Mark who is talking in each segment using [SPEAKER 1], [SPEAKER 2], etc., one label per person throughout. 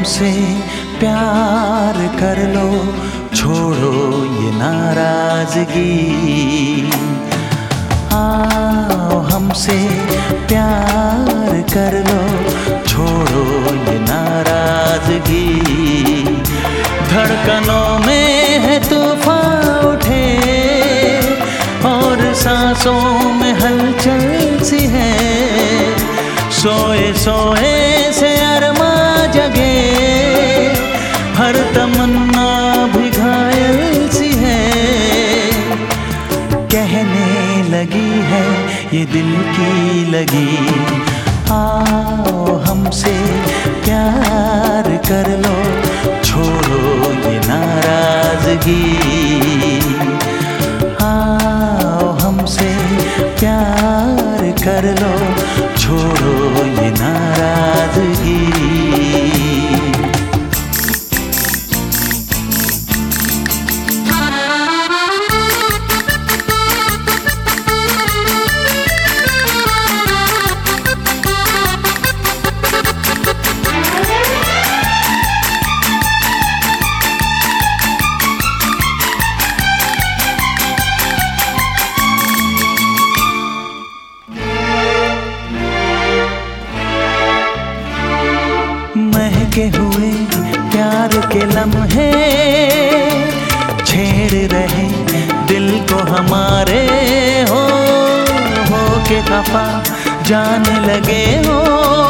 [SPEAKER 1] हमसे प्यार कर लो, छोड़ो ये नाराजगी। आओ हमसे प्यार कर लो, छोड़ो ये नाराजगी। धड़कनों में है तूफान उठे और सांसों में हलचल सी है। सोए सोए से अरमा जगे, हर तमन्ना भी घायल सी है। कहने लगी है ये दिल की लगी, आओ हमसे प्यार कर लो, छोड़ो ये नाराजगी। आओ हमसे प्यार कर लो, छोड़ो ये नाराजगी। महके हुए प्यार के लम्हे छेड़ रहे दिल को हमारे, हो के खफा जाने लगे हो।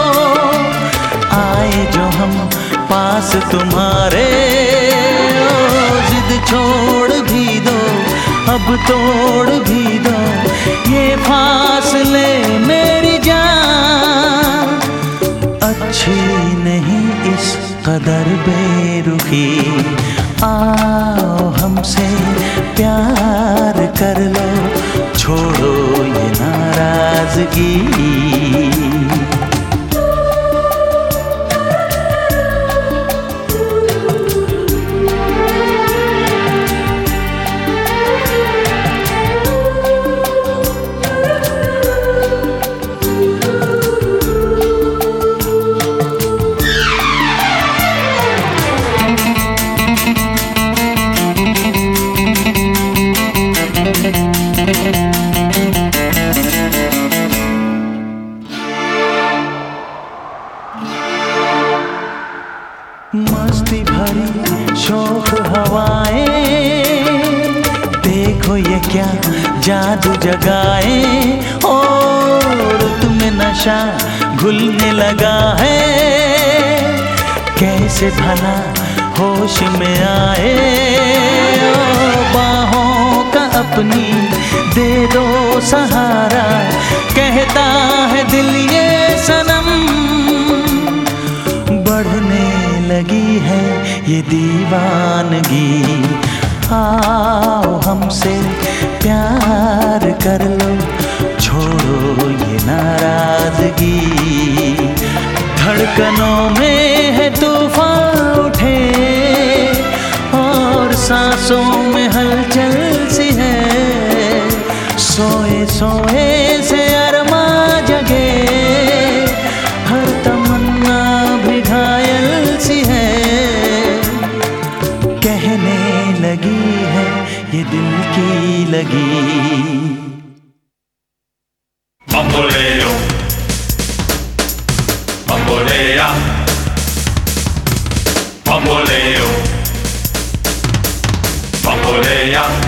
[SPEAKER 1] आए जो हम पास तुम्हारे, जिद छोड़ भी दो, अब तोड़ भी दो ये फासले मेरी जान। अच्छी नहीं इस कदर बेरुखी, आओ हमसे प्यार कर लो, छोड़ो ये नाराजगी। मस्ती भरी शोक हवाएं, देखो ये क्या जादू जगाए, और तुम्हें नशा घुलने लगा है। कैसे भला होश में आए, बाहों का अपनी दे दो सहारा, कहता है दिल ये सनम। बढ़ने लगी है ये दीवानगी, आओ हमसे प्यार कर लो, छोड़ो ये नाराजगी। धड़कनों में है तूफान उठे और सांसों में हलचल सी है। सोए सोए से अरमा जगे, हर तमन्ना भी घायल सी है। कहने लगी है ये दिल की लगी।
[SPEAKER 2] Bamboleo, bambolea, bamboleo, bambolea.